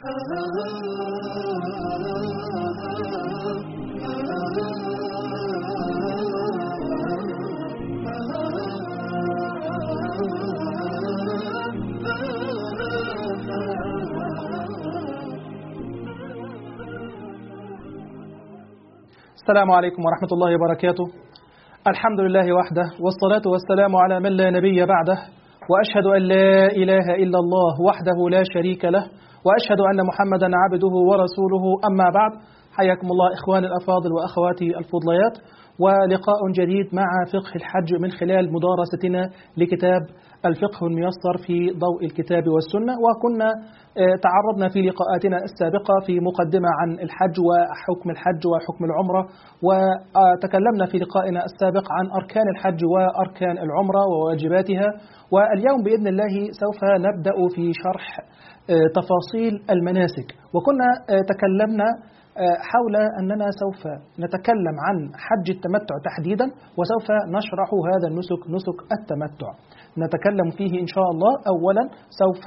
السلام عليكم ورحمة الله وبركاته. الحمد لله وحده، والصلاة والسلام على من لا نبي بعده، وأشهد أن لا إله إلا الله وحده لا شريك له، وأشهد أن محمدا عبده ورسوله. أما بعد، حياكم الله إخواني الأفاضل وأخواتي الفضليات، ولقاء جديد مع فقه الحج من خلال مدارستنا لكتاب الفقه الميسر في ضوء الكتاب والسنة. وكنا تعرضنا في لقاءاتنا السابقة في مقدمة عن الحج وحكم الحج وحكم العمرة، وتكلمنا في لقائنا السابق عن أركان الحج وأركان العمرة وواجباتها. واليوم بإذن الله سوف نبدأ في شرح تفاصيل المناسك. وكنا تكلمنا حول أننا سوف نتكلم عن حج التمتع تحديدا، وسوف نشرح هذا النسك، نسك التمتع. نتكلم فيه إن شاء الله. أولا سوف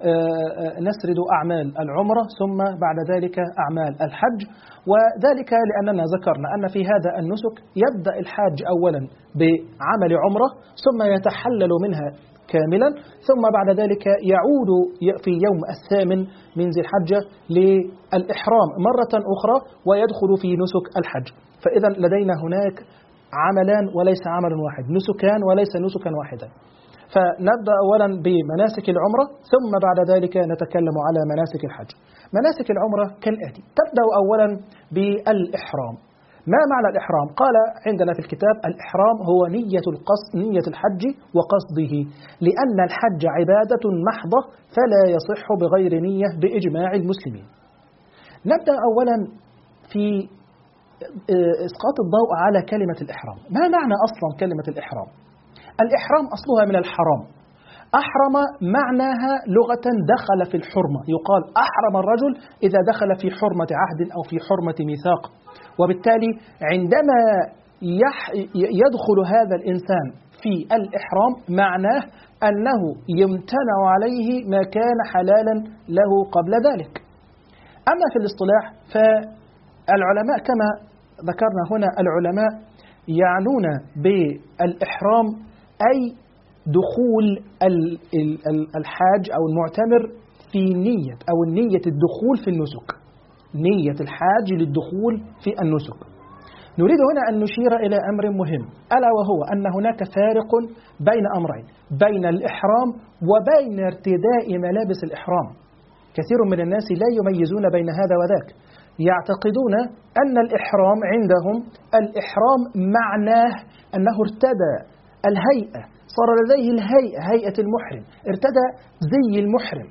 نسرد أعمال العمرة، ثم بعد ذلك أعمال الحج، وذلك لأننا ذكرنا أن في هذا النسك يبدأ الحاج أولا بعمل عمرة، ثم يتحلل منها كاملا، ثم بعد ذلك يعود في يوم الثامن من ذي الحجة للإحرام مرة أخرى، ويدخل في نسك الحج. فإذا لدينا هناك عملان وليس عمل واحد، نسكان وليس نسكا واحدا. فنبدأ أولا بمناسك العمرة، ثم بعد ذلك نتكلم على مناسك الحج. مناسك العمرة كالآتي: تبدأ أولا بالإحرام. ما معنى الإحرام؟ قال عندنا في الكتاب: الإحرام هو نية الحج وقصده، لأن الحج عبادة محضة فلا يصح بغير نية بإجماع المسلمين. نبدأ أولا في إسقاط الضوء على كلمة الإحرام. ما معنى أصلا كلمة الإحرام؟ الإحرام أصلها من الحرام. أحرم معناها لغة دخل في الحرمة، يقال أحرم الرجل إذا دخل في حرمة عهد أو في حرمة ميثاق. وبالتالي عندما يدخل هذا الإنسان في الإحرام معناه أنه يمتنع عليه ما كان حلالا له قبل ذلك. أما في الاصطلاح فالعلماء كما ذكرنا هنا، العلماء يعنون بالإحرام أي دخول الحاج أو المعتمر في نية الدخول في النسك، نية الحاج للدخول في النسك. نريد هنا أن نشير إلى أمر مهم، ألا وهو أن هناك فارق بين أمرين: بين الإحرام وبين ارتداء ملابس الإحرام. كثير من الناس لا يميزون بين هذا وذاك، يعتقدون أن الإحرام عندهم، الإحرام معناه أنه ارتدى الهيئة، صار لديه هيئة المحرم، ارتدى زي المحرم.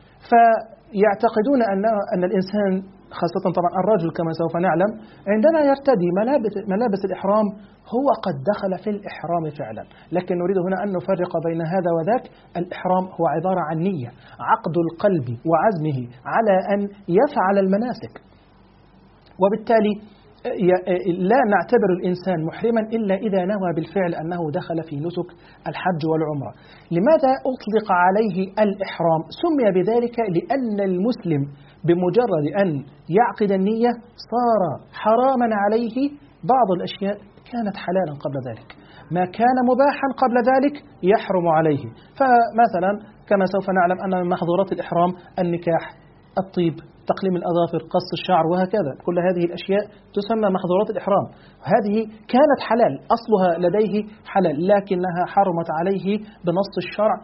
فيعتقدون أن الإنسان، خاصة طبعا الرجل كما سوف نعلم، عندما يرتدي ملابس الإحرام هو قد دخل في الإحرام فعلا. لكن نريد هنا أن نفرق بين هذا وذاك. الإحرام هو عبارة عن نية، عقد القلب وعزمه على أن يفعل المناسك. وبالتالي لا نعتبر الإنسان محرما إلا إذا نوى بالفعل أنه دخل في نسك الحج والعمرة. لماذا أطلق عليه الإحرام؟ سمي بذلك لأن المسلم بمجرد أن يعقد النية صار حراما عليه بعض الأشياء كانت حلالا قبل ذلك، ما كان مباحا قبل ذلك يحرم عليه. فمثلا كما سوف نعلم أن من محظورات الإحرام النكاح، الطيب، تقليم الأظافر، قص الشعر، وهكذا. كل هذه الأشياء تسمى محظورات الإحرام. هذه كانت حلال، أصلها لديه حلال، لكنها حرمت عليه بنص الشرع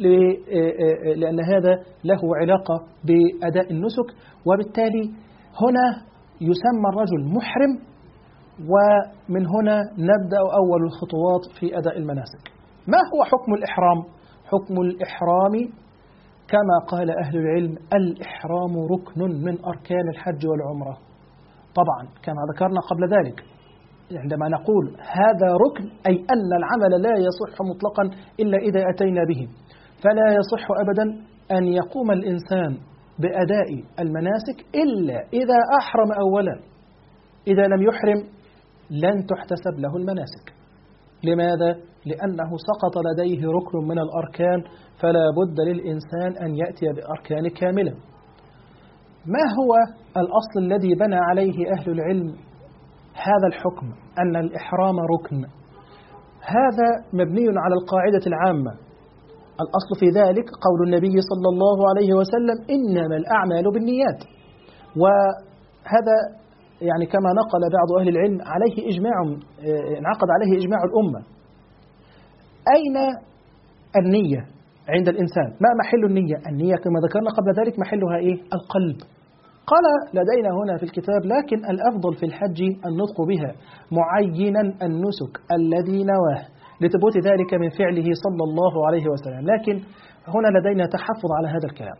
لأن هذا له علاقة بأداء النسك. وبالتالي هنا يسمى الرجل محرم، ومن هنا نبدأ أول الخطوات في أداء المناسك. ما هو حكم الإحرام؟ حكم الإحرام كما قال أهل العلم: الإحرام ركن من أركان الحج والعمرة. طبعا كما ذكرنا قبل ذلك، عندما نقول هذا ركن أي أن العمل لا يصح مطلقا إلا إذا أتينا به. فلا يصح أبدا أن يقوم الإنسان بأداء المناسك إلا إذا أحرم أولا. إذا لم يحرم لن تحتسب له المناسك. لماذا؟ لأنه سقط لديه ركن من الأركان، فلا بد للإنسان أن يأتي بأركان كاملة. ما هو الأصل الذي بنى عليه أهل العلم هذا الحكم أن الإحرام ركن؟ هذا مبني على القاعدة العامة. الأصل في ذلك قول النبي صلى الله عليه وسلم: إنما الأعمال بالنيات. وهذا يعني كما نقل بعض أهل العلم عليه إجماع، انعقد عليه إجماع الأمة. أين النية عند الإنسان؟ ما محل النية؟ النية كما ذكرنا قبل ذلك محلها إيه؟ القلب. قال لدينا هنا في الكتاب: لكن الأفضل في الحج النطق بها معينا النسك الذي نواه، لثبوت ذلك من فعله صلى الله عليه وسلم. لكن هنا لدينا تحفظ على هذا الكلام.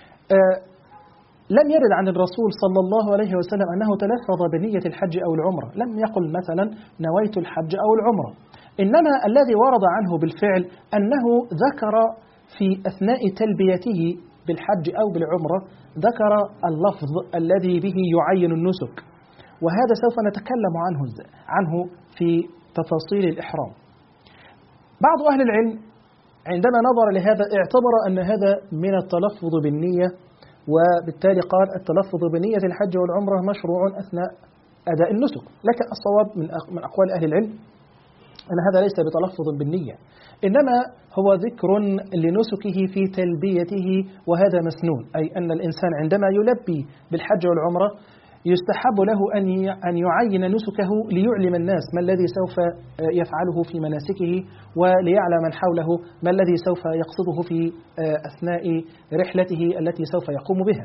لم يرد عن الرسول صلى الله عليه وسلم أنه تلفظ بنية الحج أو العمرة، لم يقل مثلا نويت الحج أو العمرة، إنما الذي ورد عنه بالفعل أنه ذكر في أثناء تلبيته بالحج أو بالعمرة، ذكر اللفظ الذي به يعين النسك، وهذا سوف نتكلم عنه في تفاصيل الإحرام. بعض أهل العلم عندما نظر لهذا اعتبر أن هذا من التلفظ بالنية، وبالتالي قال التلفظ بنية الحج والعمرة مشروع أثناء أداء النسك. لكن الصواب من أقوال أهل العلم أن هذا ليس بتلفظ بالنية، إنما هو ذكر لنسكه في تلبيته، وهذا مسنون، أي أن الإنسان عندما يلبي بالحج والعمرة يستحب له أن يعين نسكه ليعلم الناس ما الذي سوف يفعله في مناسكه، وليعلم من حوله ما الذي سوف يقصده في أثناء رحلته التي سوف يقوم بها.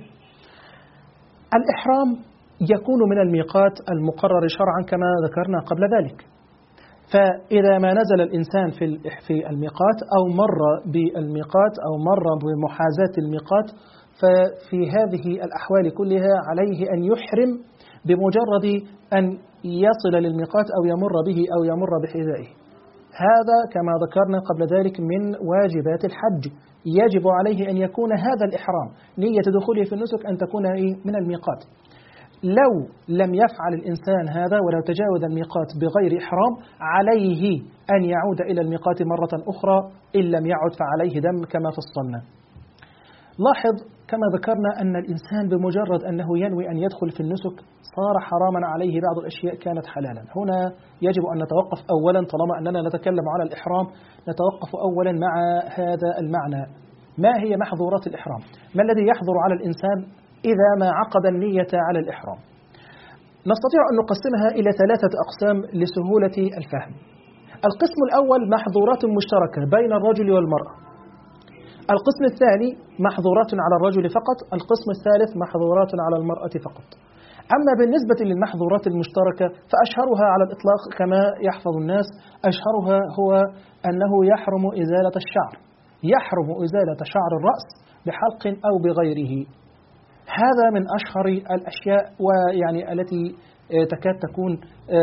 الإحرام يكون من الميقات المقرر شرعا كما ذكرنا قبل ذلك، فإذا ما نزل الإنسان في الميقات أو مر بالميقات أو مر بمحاذاة الميقات، ففي هذه الأحوال كلها عليه أن يحرم بمجرد أن يصل للميقات أو يمر به أو يمر بحذائه. هذا كما ذكرنا قبل ذلك من واجبات الحج، يجب عليه أن يكون هذا الإحرام نية دخوله في النسك أن تكون من الميقات. لو لم يفعل الإنسان هذا ولو تجاوز الميقات بغير إحرام، عليه أن يعود إلى الميقات مرة أخرى، إن لم يعد فعليه دم كما فصلنا. لاحظ كما ذكرنا أن الإنسان بمجرد أنه ينوي أن يدخل في النسك صار حراما عليه بعض الأشياء كانت حلالا. هنا يجب أن نتوقف أولا، طالما أننا نتكلم على الإحرام نتوقف أولا مع هذا المعنى. ما هي محظورات الإحرام؟ ما الذي يحظر على الإنسان إذا ما عقد النية على الإحرام؟ نستطيع أن نقسمها إلى 3 أقسام لسهولة الفهم. القسم الأول محظورات مشتركة بين الرجل والمرأة. القسم الثاني محظورات على الرجل فقط. القسم الثالث محظورات على المرأة فقط. أما بالنسبة للمحظورات المشتركة فأشهرها على الإطلاق كما يحفظ الناس، أشهرها هو أنه يحرم إزالة الشعر، يحرم إزالة شعر الرأس بحلق أو بغيره. هذا من أشهر الأشياء، ويعني التي تكاد تكون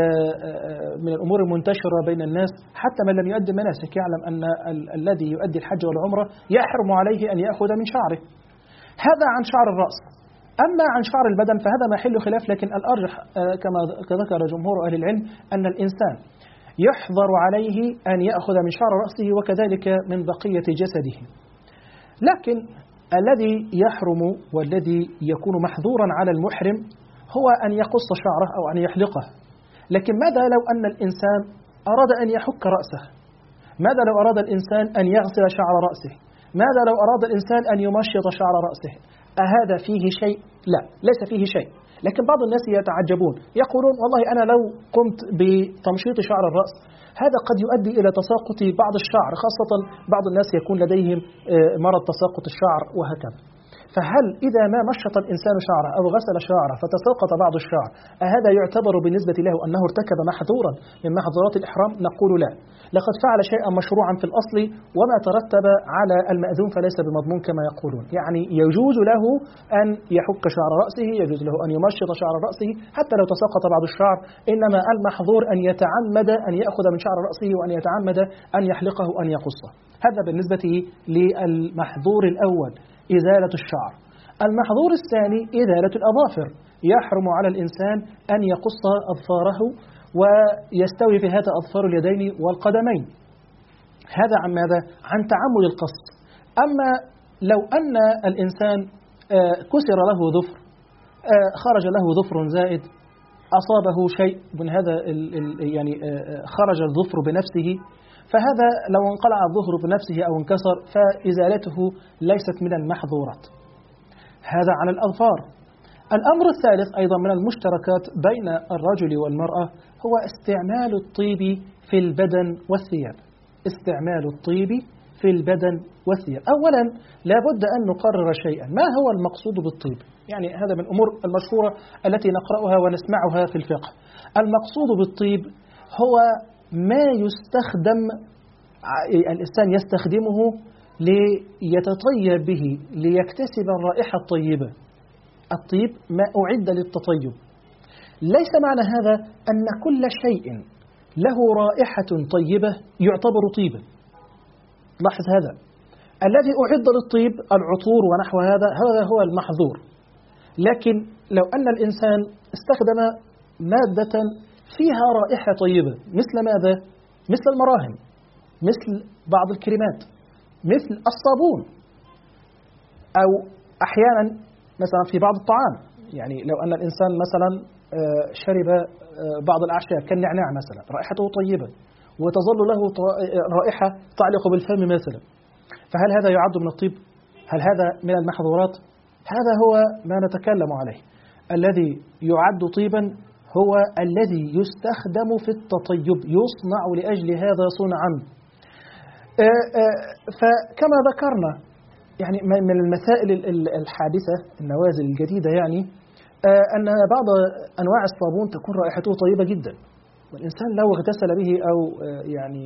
من الأمور المنتشرة بين الناس. حتى من لم يؤدي مناسك يعلم أن الذي يؤدي الحج والعمرة يحرم عليه أن يأخذ من شعره. هذا عن شعر الرأس. أما عن شعر البدن فهذا محل خلاف، لكن الأرجح كما ذكر جمهور أهل العلم أن الإنسان يحظر عليه أن يأخذ من شعر رأسه وكذلك من بقية جسده. لكن الذي يحرم والذي يكون محظورا على المحرم هو أن يقص شعره أو أن يحلقه. لكن ماذا لو أن الإنسان أراد أن يحك رأسه؟ ماذا لو أراد الإنسان أن يغسل شعر رأسه؟ ماذا لو أراد الإنسان أن يمشط شعر رأسه؟ أهذا فيه شيء؟ لا، ليس فيه شيء. لكن بعض الناس يتعجبون، يقولون والله أنا لو قمت بتمشيط شعر الرأس هذا قد يؤدي إلى تساقط بعض الشعر، خاصة بعض الناس يكون لديهم مرض تساقط الشعر وهكذا. فهل إذا ما مشط الإنسان شعره أو غسل شعره فتساقط بعض الشعر هذا يعتبر بالنسبة له أنه ارتكب محظورا من محظورات الإحرام؟ نقول لا، لقد فعل شيئا مشروعا في الأصل، وما ترتب على المأذون فليس بمضمون كما يقولون. يعني يجوز له أن يحك شعر رأسه، يجوز له أن يمشط شعر رأسه حتى لو تساقط بعض الشعر، إنما المحظور أن يتعمد أن يأخذ من شعر رأسه وأن يتعمد أن يحلقه أن يقصه. هذا بالنسبة للمحظور الأول إزالة الشعر. المحظور الثاني إزالة الأظافر. يحرم على الإنسان أن يقص أظفاره ويستوي في هذا أظفار اليدين والقدمين. هذا عن ماذا؟ عن تعمد القص. أما لو أن الإنسان كسر له ظفر خرج له ظفر زائد، أصابه شيء من هذا يعني خرج الظفر بنفسه، فهذا لو انقلع الظفر بنفسه أو انكسر فإزالته ليست من المحظورات. هذا على الأظفار. الأمر الثالث أيضا من المشتركات بين الرجل والمرأة هو استعمال الطيب في البدن والثياب. استعمال الطيب في البدن والثياب. أولا لابد أن نقرر شيئا، ما هو المقصود بالطيب؟ يعني هذا من الأمور المشهورة التي نقرأها ونسمعها في الفقه. المقصود بالطيب هو ما يستخدم الإنسان يستخدمه ليتطيب به، ليكتسب الرائحة الطيبة. الطيب ما أعد للتطيب. ليس معنى هذا أن كل شيء له رائحة طيبة يعتبر طيبا. لاحظ هذا، الذي أعد للطيب العطور ونحو هذا هو المحظور. لكن لو أن الإنسان استخدم مادة فيها رائحة طيبة مثل ماذا؟ مثل المراهم، مثل بعض الكريمات، مثل الصابون، أو أحيانا مثلا في بعض الطعام. يعني لو أن الإنسان مثلا شرب بعض الأعشاب كالنعناع مثلا رائحته طيبة وتظل له رائحة تعلق بالفم مثلا، فهل هذا يعد من الطيب؟ هل هذا من المحظورات؟ هذا هو ما نتكلم عليه. الذي يعد طيبا هو الذي يستخدم في التطيب، يصنع لأجل هذا صنعا. فكما ذكرنا يعني من المسائل الحادثة النوازل الجديدة يعني أن بعض أنواع الصابون تكون رائحته طيبة جدا، والإنسان لو اغتسل به أو يعني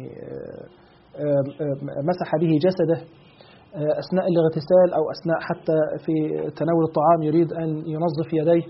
مسح به جسده أثناء الاغتسال أو أثناء حتى في تناول الطعام يريد أن ينظف يديه،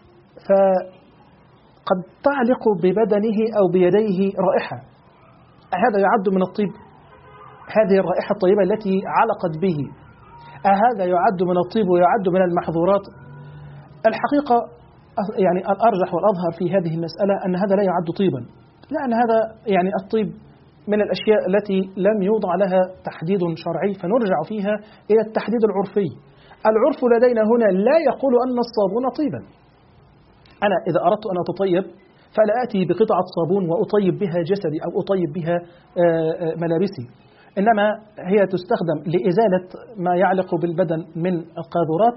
فقد تعلق ببدنه أو بيديه رائحة. هذا يعد من الطيب؟ هذه الرائحة الطيبة التي علقت به هذا يعد من الطيب ويعد من المحظورات؟ الحقيقة يعني الأرجح والأظهر في هذه المسألة أن هذا لا يعد طيبا، لأن هذا يعني الطيب من الأشياء التي لم يوضع لها تحديد شرعي، فنرجع فيها إلى التحديد العرفي. العرف لدينا هنا لا يقول أن الصابون طيبا. أنا إذا أردت أن أتطيب فلا آتي بقطعة صابون وأطيب بها جسدي أو أطيب بها ملابسي، إنما هي تستخدم لإزالة ما يعلق بالبدن من القاذورات،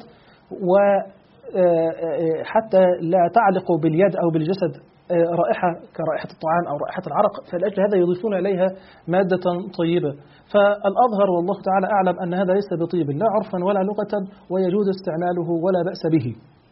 وحتى لا تعلق باليد أو بالجسد رائحة كرائحة الطعام أو رائحة العرق، فلأجل هذا يضيفون إليها مادة طيبة. فالأظهر والله تعالى أعلم أن هذا ليس بطيب لا عرفا ولا لغة، ويجوز استعماله ولا بأس به.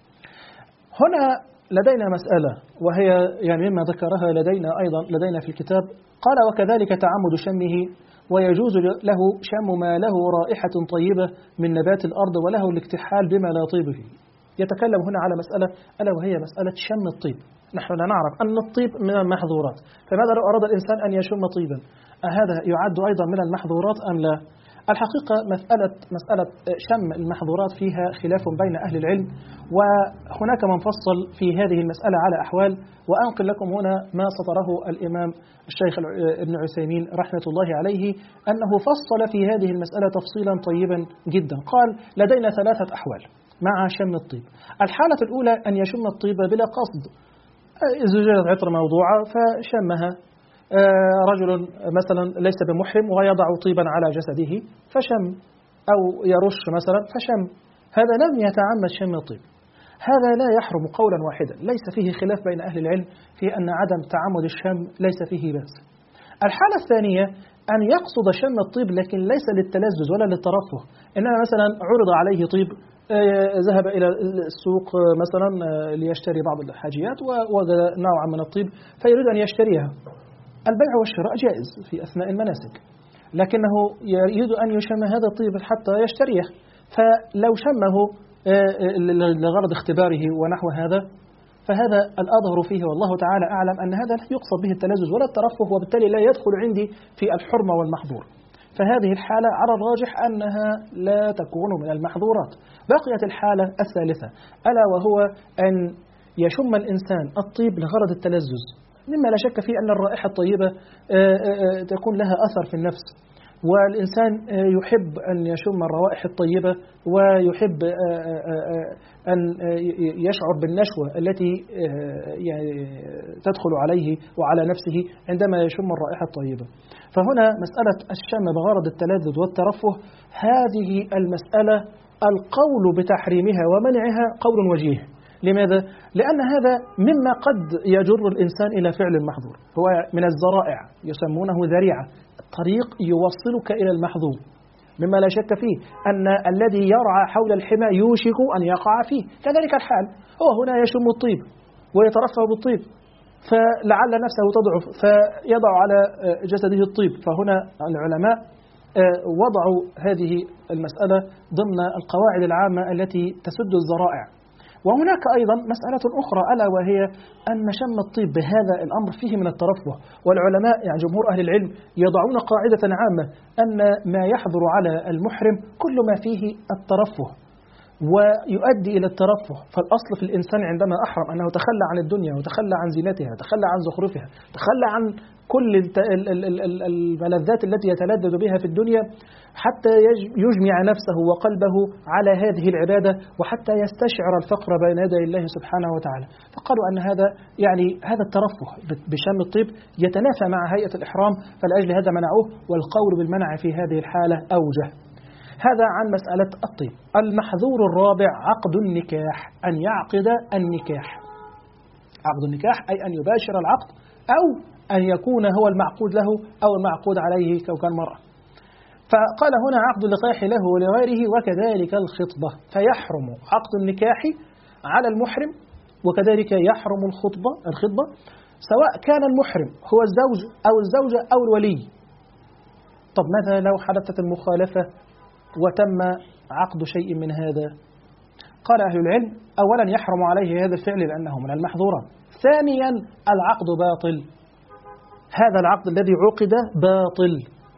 هنا لدينا مسألة وهي يعني مما ذكرها لدينا في الكتاب، قال وكذلك تعمد شمه، ويجوز له شم ما له رائحة طيبة من نبات الأرض وله الاكتحال بما لا طيب فيه. يتكلم هنا على مسألة ألا وهي مسألة شم الطيب. نحن لا نعرف أن الطيب من المحظورات، فماذا لو أراد الإنسان أن يشم طيبا؟ أهذا يعد أيضا من المحظورات أم لا؟ الحقيقة مسألة شم المحظورات فيها خلاف بين أهل العلم، وهناك من فصل في هذه المسألة على أحوال، وأنقل لكم هنا ما سطره الإمام الشيخ ابن عثيمين رحمة الله عليه، أنه فصل في هذه المسألة تفصيلا طيبا جدا. قال لدينا 3 أحوال مع شم الطيب. الحالة الأولى أن يشم الطيب بلا قصد، زجاجة عطر موضوعة فشمها، رجل مثلا ليس بمحرم ويضع طيبا على جسده فشم، أو يرش مثلا فشم، هذا لم يتعمد شم الطيب، هذا لا يحرم قولا واحدا، ليس فيه خلاف بين أهل العلم في أن عدم تعمد الشم ليس فيه بأس. الحالة الثانية أن يقصد شم الطيب لكن ليس للتلذذ ولا للترفه، إنما مثلا عرض عليه طيب، ذهب إلى السوق مثلا ليشتري بعض الحاجيات ووجد نوعا من الطيب فيريد أن يشتريها. البيع والشراء جائز في أثناء المناسك، لكنه يريد أن يشم هذا الطيب حتى يشتريه، فلو شمه لغرض اختباره ونحو هذا فهذا الأظهر فيه والله تعالى أعلم أن هذا لا يقصد به التلذذ ولا الترفه، وبالتالي لا يدخل عندي في الحرمة والمحظور. فهذه الحالة على الراجح أنها لا تكون من المحظورات. بقيت الحالة الثالثة ألا وهو أن يشم الإنسان الطيب لغرض التلذذ، مما لا شك فيه أن الرائحة الطيبة تكون لها أثر في النفس، والإنسان يحب أن يشم الروائح الطيبة، ويحب أن يشعر بالنشوة التي يعني تدخل عليه وعلى نفسه عندما يشم الرائحة الطيبة. فهنا مسألة الشم بغرض التلذذ والترفه، هذه المسألة القول بتحريمها ومنعها قول وجيه. لماذا؟ لأن هذا مما قد يجر الإنسان إلى فعل المحظور، هو من الذرائع، يسمونه ذريعة، طريق يوصلك إلى المحظور، مما لا شك فيه أن الذي يرعى حول الحمى يوشك أن يقع فيه. كذلك الحال، هو هنا يشم الطيب ويترفه بالطيب، فلعل نفسه تضعف فيضع على جسده الطيب. فهنا العلماء وضعوا هذه المسألة ضمن القواعد العامة التي تسد الذرائع. وهناك أيضا مسألة أخرى، ألا وهي أن شم الطيب بهذا الأمر فيه من الترفه. والعلماء يعني جمهور أهل العلم يضعون قاعدة عامة أن ما يحظر على المحرم كل ما فيه الترفه ويؤدي إلى الترفه. فالأصل في الإنسان عندما أحرم أنه تخلى عن الدنيا وتخلى عن زينتها، تخلى عن زخرفها، تخلى عن كل الملذات التي يتلذذ بها في الدنيا، حتى يجمع نفسه وقلبه على هذه العبادة، وحتى يستشعر الفقر بين يدي الله سبحانه وتعالى. فقالوا أن هذا يعني هذا الترفه بشم الطيب يتنافى مع هيئة الإحرام، فلأجل هذا منعوه، والقول بالمنع في هذه الحالة أوجه. هذا عن مسألة الطيب. المحظور الرابع عقد النكاح، أن يعقد النكاح. عقد النكاح أي أن يباشر العقد، أو أن يكون هو المعقود له أو المعقود عليه كان مرأة. فقال هنا عقد النكاح له ولغيره، وكذلك الخطبة. فيحرم عقد النكاح على المحرم، وكذلك يحرم الخطبة سواء كان المحرم هو الزوج أو الزوجة أو الولي. طب ماذا لو حدثت المخالفة وتم عقد شيء من هذا؟ قال أهل العلم: أولا يحرم عليه هذا الفعل لأنه من المحظورات. ثانيا العقد باطل، هذا العقد الذي عقد باطل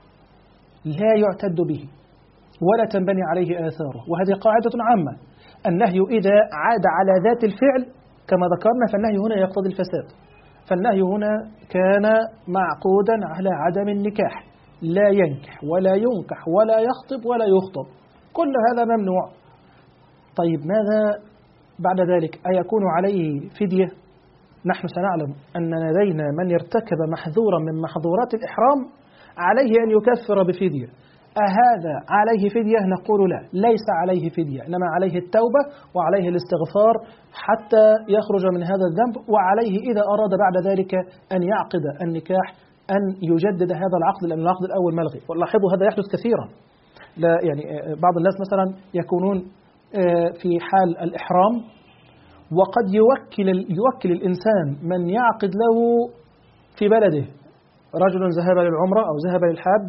لا يعتد به ولا تنبني عليه آثاره. وهذه قاعدة عامة، النهي إذا عاد على ذات الفعل كما ذكرنا فالنهي هنا يقتضي الفساد. فالنهي هنا كان معقودا على عدم النكاح، لا ينكح ولا ينكح ولا يخطب ولا يخطب، كل هذا ممنوع. طيب ماذا بعد ذلك؟ أيكون عليه فدية؟ نحن سنعلم أن لدينا من ارتكب محظورا من محظورات الإحرام عليه أن يكفر بفدية. أهذا عليه فدية؟ نقول لا، ليس عليه فدية، إنما عليه التوبة وعليه الاستغفار حتى يخرج من هذا الذنب. وعليه إذا أراد بعد ذلك أن يعقد النكاح أن يجدد هذا العقد، لأن العقد الأول ملغي. ولاحظوا هذا يحدث كثيرا، لا يعني بعض الناس مثلا يكونون في حال الإحرام وقد يوكل الإنسان من يعقد له في بلده. رجل ذهب للعمرة أو ذهب للحاج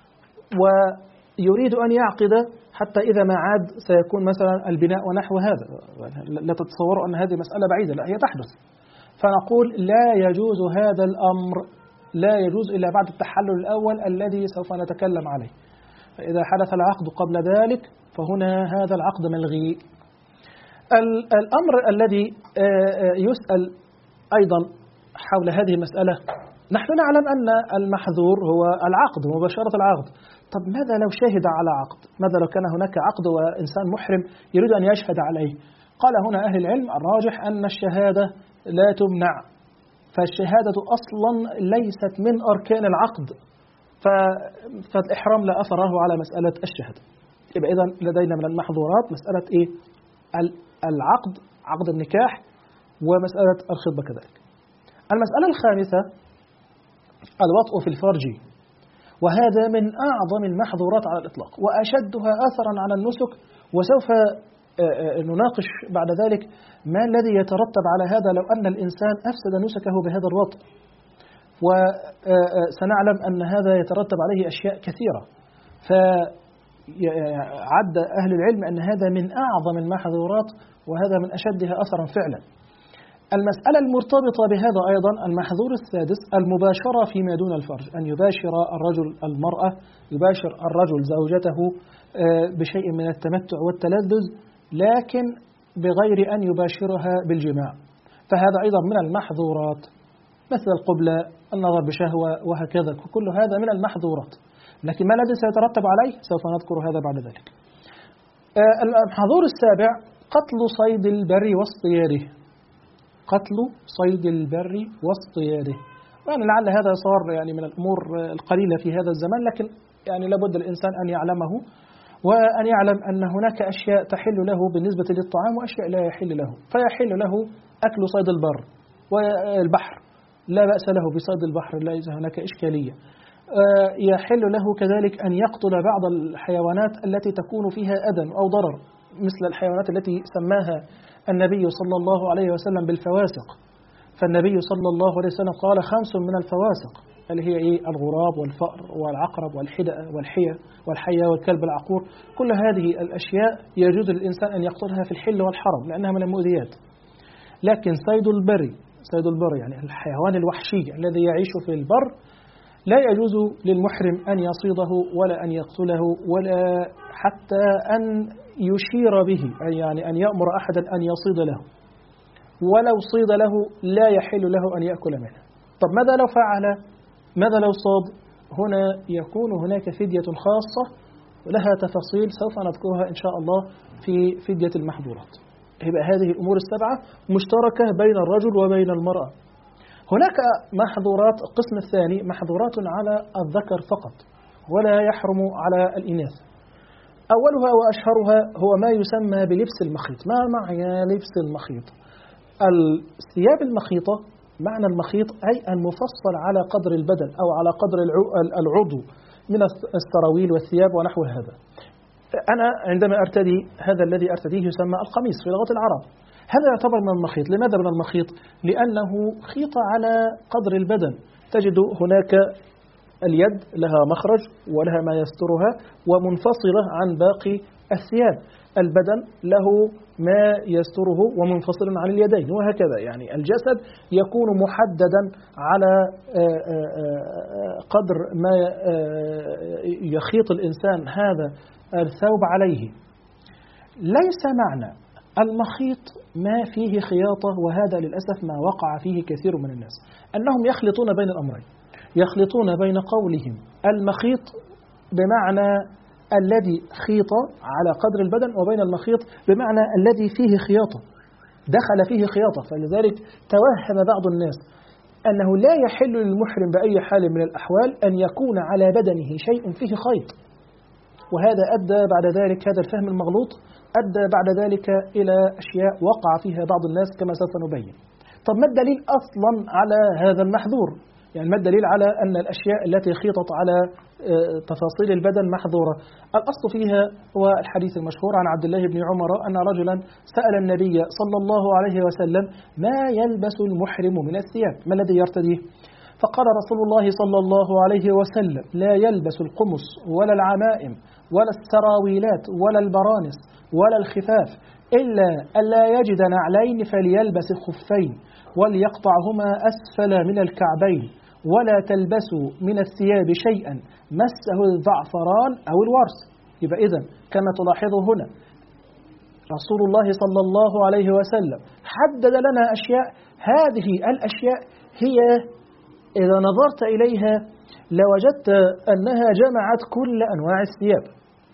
ويريد أن يعقد حتى إذا ما عاد سيكون مثلا البناء ونحو هذا. لا تتصوروا أن هذه مسألة بعيدة، لا، هي تحدث. فنقول لا يجوز هذا الأمر، لا يجوز إلا بعد التحلل الأول الذي سوف نتكلم عليه. فإذا حدث العقد قبل ذلك فهنا هذا العقد ملغي. الأمر الذي يسأل أيضا حول هذه المسألة، نحن نعلم أن المحظور هو العقد ومباشرة العقد. طب ماذا لو شهد على عقد؟ ماذا لو كان هناك عقد وإنسان محرم يريد أن يشهد عليه؟ قال هنا أهل العلم الراجح أن الشهادة لا تمنع، فالشهادة أصلا ليست من أركان العقد، فالإحرام لا أثر له على مسألة الشهادة. يبقى إذن لدينا من المحظورات مسألة إيه؟ العقد، عقد النكاح، ومسألة الخطبة كذلك. المسألة الخامسة الوطء في الفرج، وهذا من أعظم المحظورات على الإطلاق وأشدها أثرا على النسك. وسوف نناقش بعد ذلك ما الذي يترتب على هذا لو أن الإنسان أفسد نسكه بهذا الوطء، وسنعلم أن هذا يترتب عليه أشياء كثيرة. فعد أهل العلم أن هذا من أعظم المحظورات وهذا من أشدها أثرا فعلا. المسألة المرتبطة بهذا أيضا المحظور السادس المباشرة فيما دون الفرج، أن يباشر الرجل المرأة، يباشر الرجل زوجته بشيء من التمتع والتلذذ، لكن بغير أن يباشرها بالجماع، فهذا أيضا من المحظورات، مثل القبلة، النظر بشهوة، وهكذا، كل هذا من المحظورات. لكن ما الذي سيترتب عليه سوف نذكر هذا بعد ذلك. المحظور السابع قتل صيد البر واصطياده. قتل صيد البر واصطياده، يعني لعل هذا صار يعني من الأمور القليلة في هذا الزمان، لكن يعني لابد الإنسان أن يعلمه، وأن يعلم أن هناك أشياء تحل له بالنسبة للطعام وأشياء لا يحل له. فيحل له أكل صيد البر والبحر، لا بأس له بصيد البحر، ليس هناك إشكالية. يحل له كذلك أن يقتل بعض الحيوانات التي تكون فيها أذى أو ضرر، مثل الحيوانات التي سماها النبي صلى الله عليه وسلم بالفواسق. فالنبي صلى الله عليه وسلم قال 5 من الفواسق، اللي هي إيه؟ الغراب والفأر والعقرب والحدأ والحية والحية والكلب العقور. كل هذه الأشياء يجوز للإنسان أن يقتلها في الحل والحرم لأنها من المؤذيات. لكن صيد البر يعني الحيوان الوحشي الذي يعيش في البر لا يجوز للمحرم أن يصيده ولا أن يقتله ولا حتى أن يشير به، يعني أن يأمر أحدا أن يصيد له، ولو صيد له لا يحل له أن يأكل منه. طب ماذا لو فعل؟ ماذا لو صاد؟ هنا يكون هناك فدية خاصة ولها تفاصيل سوف نذكرها إن شاء الله في فدية المحظورات. يبقى هذه الأمور السبعة مشتركة بين الرجل وبين المرأة. هناك محظورات، القسم الثاني محظورات على الذكر فقط ولا يحرم على الإناث. أولها وأشهرها هو ما يسمى بلبس المخيط. ما معنى لبس المخيط؟ الثياب المخيطة، معنى المخيط أي المفصل على قدر البدن أو على قدر العضو من السراويل والثياب ونحو هذا. أنا عندما أرتدي هذا الذي أرتديه يسمى القميص في لغة العرب، هذا يعتبر من المخيط. لماذا من المخيط؟ لأنه خيط على قدر البدن. تجد هناك اليد لها مخرج ولها ما يسترها ومنفصلة عن باقي الثياب، البدن له ما يستره ومنفصل عن اليدين، وهكذا. يعني الجسد يكون محددا على قدر ما يخيط الإنسان هذا الثوب عليه. ليس معنى المخيط ما فيه خياطة، وهذا للأسف ما وقع فيه كثير من الناس، أنهم يخلطون بين الأمرين. يخلطون بين قولهم المخيط بمعنى الذي خيط على قدر البدن، وبين المخيط بمعنى الذي فيه خياطة، دخل فيه خياطة. فلذلك توهم بعض الناس أنه لا يحل للمحرم بأي حال من الأحوال أن يكون على بدنه شيء فيه خيط، وهذا أدى بعد ذلك، هذا الفهم المغلوط أدى بعد ذلك إلى أشياء وقع فيها بعض الناس كما سوف نبين. طب ما الدليل أصلا على هذا المحظور؟ يعني ما الدليل على أن الأشياء التي خيطت على تفاصيل البدن محظورة؟ الأصل فيها هو الحديث المشهور عن عبد الله بن عمر أن رجلا سأل النبي صلى الله عليه وسلم ما يلبس المحرم من الثياب، ما الذي يرتديه؟ فقال رسول الله صلى الله عليه وسلم لا يلبس القمص ولا العمائم ولا السراويلات ولا البرانس ولا الخفاف إلا ألا يجد نعلين فليلبس خفين وليقطعهما أسفل من الكعبين، ولا تلبسوا من الثياب شيئا مسه الزعفران أو الورس. يبقى إذن كما تلاحظ هنا رسول الله صلى الله عليه وسلم حدد لنا أشياء، هذه الأشياء هي إذا نظرت إليها لوجدت أنها جمعت كل أنواع الثياب.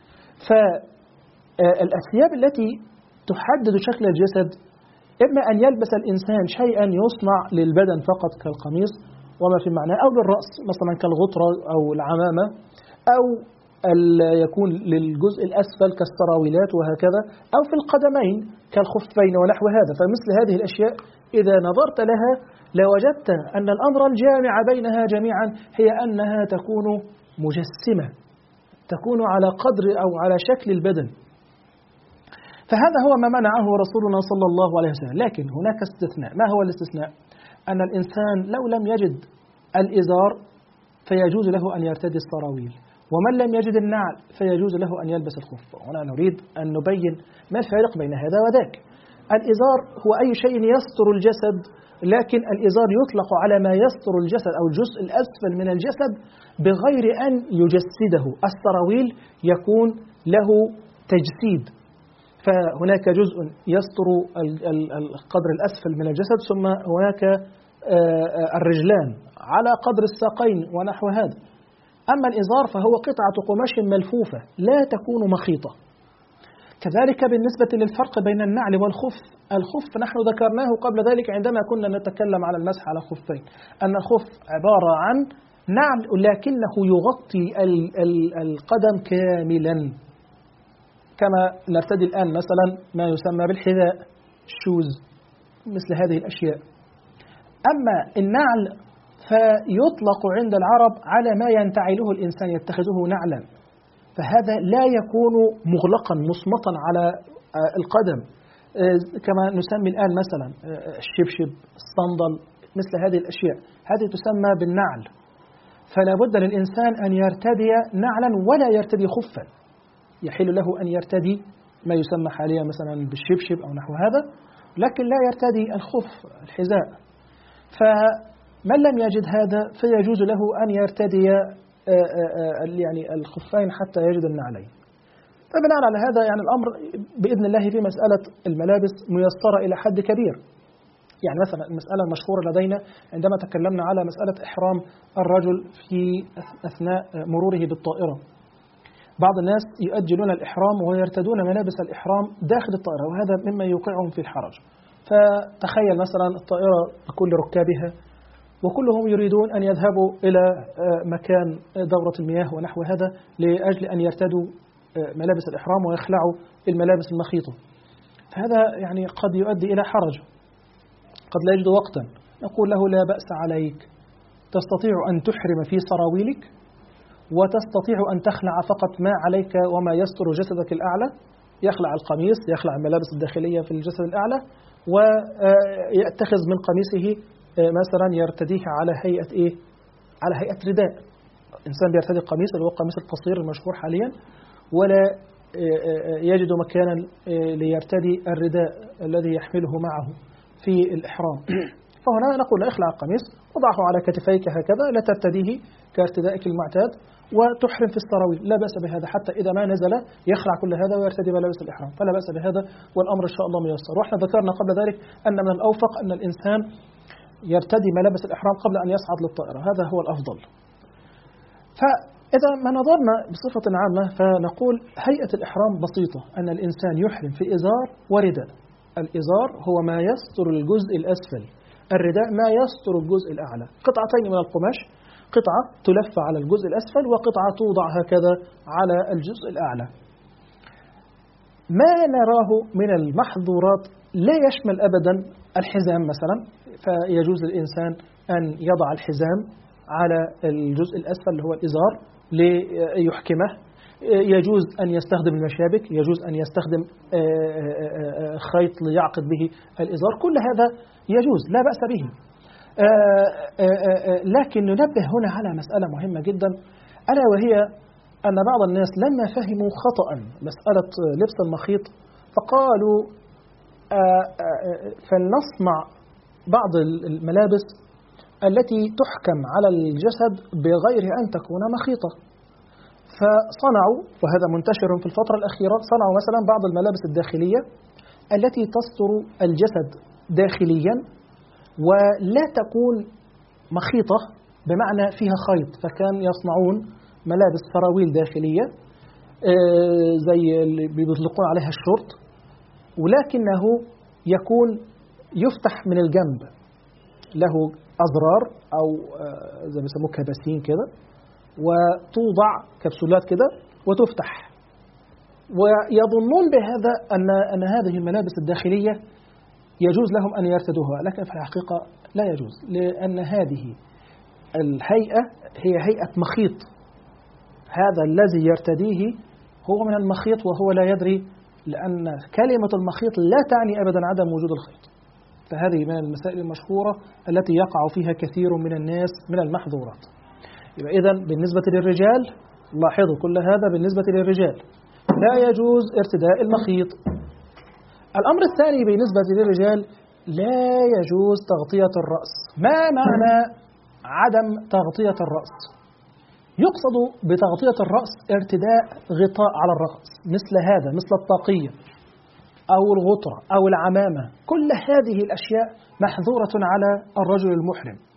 فالثياب التي تحدد شكل الجسد إما أن يلبس الإنسان شيئا يصنع للبدن فقط كالقميص وما في معناه، أو للرأس مثلا كالغطرة أو العمامة، أو يكون للجزء الأسفل كالسراويلات وهكذا، أو في القدمين كالخفين ونحو هذا. فمثل هذه الأشياء إذا نظرت لها لوجدت أن الأمر الجامع بينها جميعا هي أنها تكون مجسمة، تكون على قدر أو على شكل البدن. فهذا هو ما منعه رسولنا صلى الله عليه وسلم. لكن هناك استثناء. ما هو الاستثناء؟ أن الإنسان لو لم يجد الإزار فيجوز له أن يرتدي السراويل، ومن لم يجد النعل فيجوز له أن يلبس الخف. هنا نريد أن نبين ما الفارق بين هذا وذاك. الإزار هو أي شيء يستر الجسد، لكن الإزار يطلق على ما يستر الجسد أو الجزء الأسفل من الجسد بغير أن يجسده. السراويل يكون له تجسيد، فهناك جزء يستر القدر الأسفل من الجسد، ثم هناك الرجلان على قدر الساقين ونحو هذا. أما الإزار فهو قطعة قماش ملفوفة لا تكون مخيطة. كذلك بالنسبة للفرق بين النعل والخف، الخف نحن ذكرناه قبل ذلك عندما كنا نتكلم على المسح على الخفين، أن الخف عبارة عن نعل لكنه يغطي القدم كاملا، كما نرتدي الآن مثلا ما يسمى بالحذاء، الشوز، مثل هذه الأشياء. أما النعل فيطلق عند العرب على ما ينتعله الإنسان، يتخذه نعلا، فهذا لا يكون مغلقا مصمتا على القدم، كما نسمي الآن مثلا الشبشب، الصندل، مثل هذه الأشياء، هذه تسمى بالنعل. فلا بد للإنسان أن يرتدي نعلا ولا يرتدي خفا. يحل له أن يرتدي ما يسمى حاليا مثلا بالشبشب أو نحو هذا، لكن لا يرتدي الخف، الحذاء. فمن لم يجد هذا فيجوز له أن يرتدي يعني الخفين حتى يجد النعلين. فبناء على هذا يعني الأمر بإذن الله في مسألة الملابس ميسرة إلى حد كبير. يعني مثلا المسألة المشهورة لدينا عندما تكلمنا على مسألة إحرام الرجل في أثناء مروره بالطائرة، بعض الناس يؤجلون الإحرام ويرتدون ملابس الإحرام داخل الطائرة، وهذا مما يوقعهم في الحرج. فتخيل مثلا الطائرة بكل ركابها وكلهم يريدون أن يذهبوا إلى مكان دورة المياه ونحو هذا لأجل أن يرتدوا ملابس الإحرام ويخلعوا الملابس المخيطة، فهذا يعني قد يؤدي إلى حرج، قد لا يجد وقتا. نقول له لا بأس عليك، تستطيع أن تحرم في سراويلك، وتستطيع أن تخلع فقط ما عليك وما يستر جسدك الأعلى، يخلع القميص، يخلع الملابس الداخلية في الجسد الأعلى، ويأتخذ من قميصه مثلا يرتديه على هيئة إيه؟ على هيئة رداء. إنسان بيرتدي القميص اللي هو القميص القصير المشهور حاليا، ولا يجد مكانا ليرتدي الرداء الذي يحمله معه في الإحرام. فهنا نقول اخلع القميص وضعه على كتفيك هكذا، لا ترتديه كارتدائك المعتاد، وتحرم في السراويل، لا بأس بهذا، حتى إذا ما نزل يخلع كل هذا ويرتدي ملابس الإحرام، فلا بأس بهذا، والأمر إن شاء الله ميسر. وإحنا ذكرنا قبل ذلك أن من الأوفق أن الإنسان يرتدي ملابس الإحرام قبل أن يصعد للطائرة، هذا هو الأفضل. فإذا ما نظرنا بصفة عامة فنقول هيئة الإحرام بسيطة، أن الإنسان يحرم في إزار ورداء. الإزار هو ما يستر الجزء الأسفل، الرداء ما يستر الجزء الأعلى، قطعتين من القماش، قطعة تلف على الجزء الأسفل وقطعة توضع هكذا على الجزء الأعلى. ما نراه من المحظورات لا يشمل أبدا الحزام مثلا، فيجوز للإنسان أن يضع الحزام على الجزء الأسفل اللي هو الإزار ليحكمه، يجوز أن يستخدم المشابك، يجوز أن يستخدم خيط ليعقد به الإزار، كل هذا يجوز لا بأس به. لكن ننبه هنا على مسألة مهمة جدا، ألا وهي أن بعض الناس لما فهموا خطأ مسألة لبس المخيط فقالوا فلنصنع بعض الملابس التي تحكم على الجسد بغير أن تكون مخيطة. فصنعوا، وهذا منتشر في الفترة الأخيرة، صنعوا مثلا بعض الملابس الداخلية التي تستر الجسد داخليا ولا تكون مخيطة بمعنى فيها خيط، فكان يصنعون ملابس سراويل داخلية زي اللي بيطلقون عليها الشورت، ولكنه يكون يفتح من الجنب، له أزرار أو زي ما بيسموه كباسين كده، وتوضع كبسولات كده وتفتح، ويظنون بهذا أن هذه الملابس الداخلية يجوز لهم أن يرتدوها، لكن في الحقيقة لا يجوز، لأن هذه الهيئة هي هيئة مخيط، هذا الذي يرتديه هو من المخيط وهو لا يدري، لأن كلمة المخيط لا تعني أبدا عدم وجود الخيط. فهذه من المسائل المشهورة التي يقع فيها كثير من الناس من المحظورات. يبقى إذن بالنسبة للرجال، لاحظوا كل هذا بالنسبة للرجال لا يجوز ارتداء المخيط. الأمر الثاني بالنسبة للرجال لا يجوز تغطية الرأس. ما معنى عدم تغطية الرأس؟ يقصد بتغطية الرأس ارتداء غطاء على الرأس مثل هذا، مثل الطاقية أو الغطرة أو العمامة، كل هذه الأشياء محظورة على الرجل المحرم.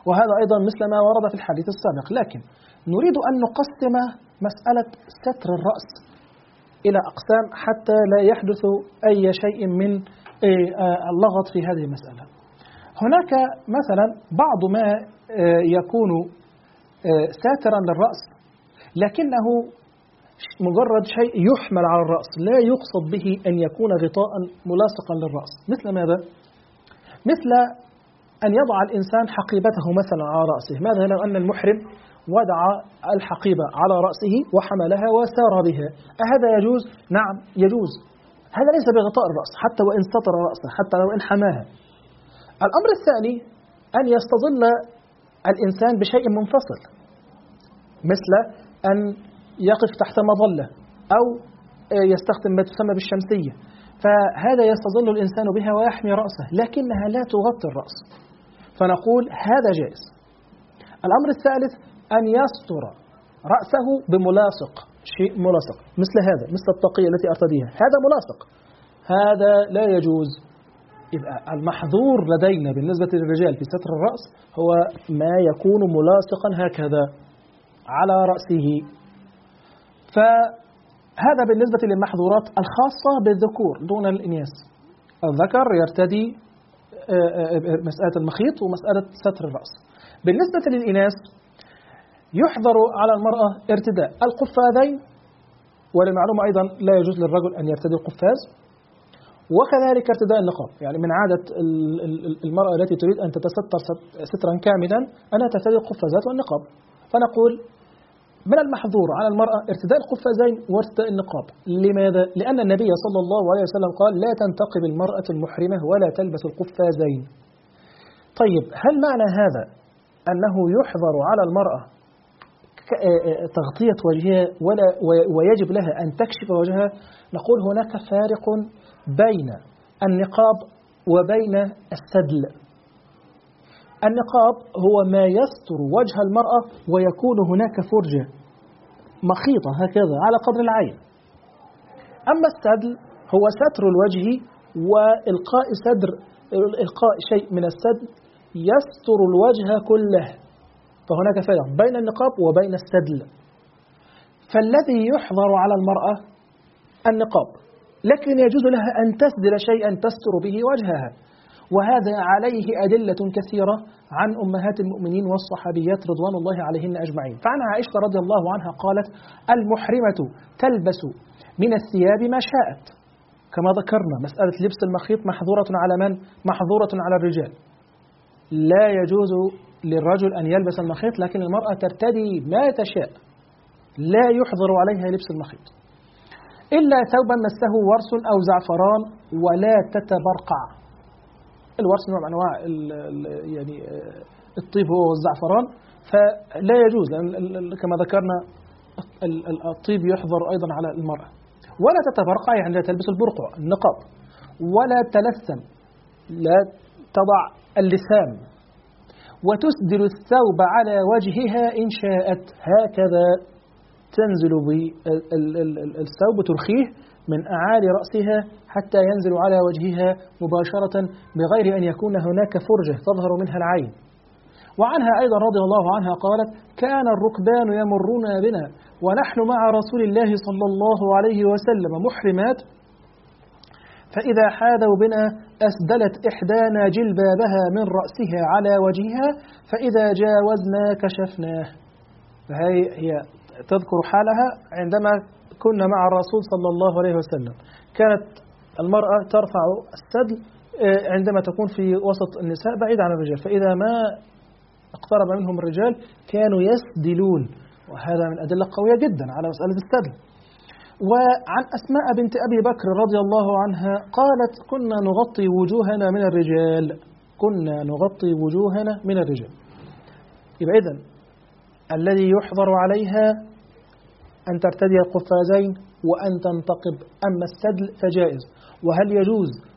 وهذا أيضا مثل ما ورد في الحديث السابق. لكن نريد أن نقسم مسألة ستر الرأس إلى أقسام حتى لا يحدث أي شيء من اللغط في هذه المسألة. هناك مثلا بعض ما يكون ساترا للرأس لكنه مجرد شيء يحمل على الرأس، لا يقصد به أن يكون غطاء ملاصقا للرأس. مثل ماذا؟ مثل أن يضع الإنسان حقيبته مثلا على رأسه. ماذا لو أن المحرم وضع الحقيبة على رأسه وحملها وسار بها؟ أهذا يجوز؟ نعم يجوز. هذا ليس بغطاء الرأس حتى وإن سطر رأسه، حتى لو إن حماها. الأمر الثاني أن يستظل الإنسان بشيء منفصل، مثل أن يقف تحت مظلة أو يستخدم ما تسمى بالشمسية، فهذا يستظل الإنسان بها ويحمي رأسه لكنها لا تغطي الرأس، فنقول هذا جائز. الأمر الثالث أن يستر رأسه بملاصق، شيء ملاصق مثل هذا، مثل الطاقية التي أرتديها، هذا ملاصق، هذا لا يجوز. يبقى المحظور لدينا بالنسبة للرجال في ستر الرأس هو ما يكون ملاصقا هكذا على رأسه. فهذا بالنسبة للمحظورات الخاصة بالذكور دون الإناث. الذكر يرتدي مسألة المخيط ومسألة ستر الرأس. بالنسبة للإناث يحظر على المرأة ارتداء القفازين، وللمعلومة أيضا لا يجوز للرجل أن يرتدي القفاز، وكذلك ارتداء النقاب. يعني من عادة المرأة التي تريد أن تتستر سترا كاملا أنها ترتدي القفازات والنقاب، فنقول من المحظور على المرأة ارتداء القفازين وارتداء النقاب. لماذا؟ لأن النبي صلى الله عليه وسلم قال لا تنتقب المرأة المحرمة ولا تلبس القفازين. طيب هل معنى هذا أنه يحظر على المرأة تغطية وجهها ويجب لها أن تكشف وجهها؟ نقول هناك فارق بين النقاب وبين السدل. النقاب هو ما يستر وجه المرأة ويكون هناك فرجة مخيطة هكذا على قدر العين. أما السدل هو ستر الوجه وإلقاء شيء من السدل يستر الوجه كله، فهناك فرق بين النقاب وبين السدل. فالذي يحظر على المرأة النقاب، لكن يجوز لها أن تسدل شيئا تستر به وجهها، وهذا عليه أدلة كثيرة عن أمهات المؤمنين والصحابيات رضوان الله عليهن أجمعين. فعن عائشة رضي الله عنها قالت المحرمة تلبس من الثياب ما شاءت، كما ذكرنا مسألة لبس المخيط محظورة على من؟ محظورة على الرجال. لا يجوز للرجل أن يلبس المخيط، لكن المرأة ترتدي ما تشاء، لا يحظر عليها لبس المخيط إلا ثوبا مسه ورس أو زعفران ولا تتبرقع. الورس نوع من أنواع يعني الطيب هو الزعفران، فلا يجوز كما ذكرنا الطيب يحظر أيضا على المرأة. ولا تتبرقع يعني لا تلبس البرقع النقاب، ولا تلثم لا تضع اللثام، وتسدل الثوب على وجهها إن شاءت، هكذا تنزل بالثوب ترخيه من أعالي رأسها حتى ينزل على وجهها مباشرة بغير أن يكون هناك فرجة تظهر منها العين. وعنها أيضا رضي الله عنها قالت كان الركبان يمرون بنا ونحن مع رسول الله صلى الله عليه وسلم محرمات، فإذا حاذوا بنا أسدلت إحدانا جلبابها من رأسها على وجهها فإذا جاوزنا كشفناه. فهي تذكر حالها عندما كنا مع الرسول صلى الله عليه وسلم، كانت المرأة ترفع السدل عندما تكون في وسط النساء بعيد عن الرجال، فإذا ما اقترب منهم الرجال كانوا يسدلون، وهذا من أدلة قوية جدا على مسألة السدل. وعن أسماء بنت أبي بكر رضي الله عنها قالت كنا نغطي وجوهنا من الرجال، كنا نغطي وجوهنا من الرجال. يبقى إذن الذي يحظر عليها أن ترتدي القفازين وأن تنتقب، أما السدل فجائز. وهل يجوز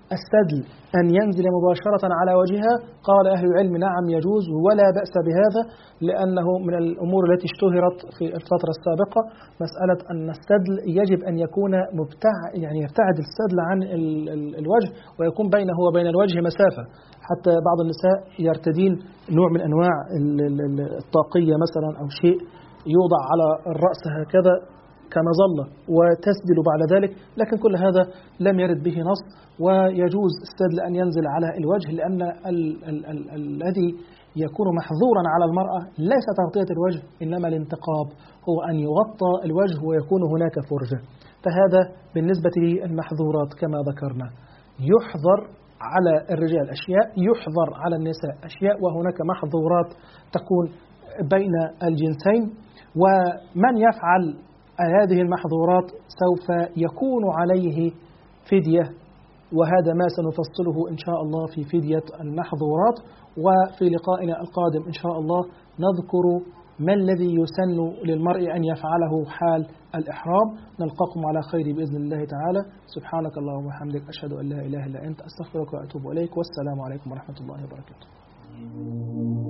السدل أن ينزل مباشرة على وجهها؟ قال أهل العلم نعم يجوز ولا بأس بهذا، لأنه من الأمور التي اشتهرت في الفترة السابقة مسألة أن السدل يجب أن يكون يعني يبتعد السدل عن الوجه ويكون بينه وبين الوجه مسافة، حتى بعض النساء يرتدين نوع من أنواع الطاقية مثلا أو شيء يوضع على الرأس هكذا كمظلة وتسدل بعد ذلك، لكن كل هذا لم يرد به نص، ويجوز السدل أن ينزل على الوجه، لأن الذي يكون محظورا على المرأة ليس تغطية الوجه إنما الانتقاب، هو أن يغطى الوجه ويكون هناك فرجة. فهذا بالنسبة للمحظورات كما ذكرنا. يحظر على الرجال أشياء، يحظر على النساء أشياء، وهناك محظورات تكون بين الجنسين، ومن يفعل هذه المحظورات سوف يكون عليه فدية، وهذا ما سنفصله إن شاء الله في فدية المحظورات. وفي لقائنا القادم إن شاء الله نذكر ما الذي يسن للمرء أن يفعله حال الإحرام. نلقاكم على خير بإذن الله تعالى. سبحانك اللهم وبحمدك، أشهد أن لا إله إلا أنت، أستغفرك وأتوب إليك، والسلام عليكم ورحمة الله وبركاته.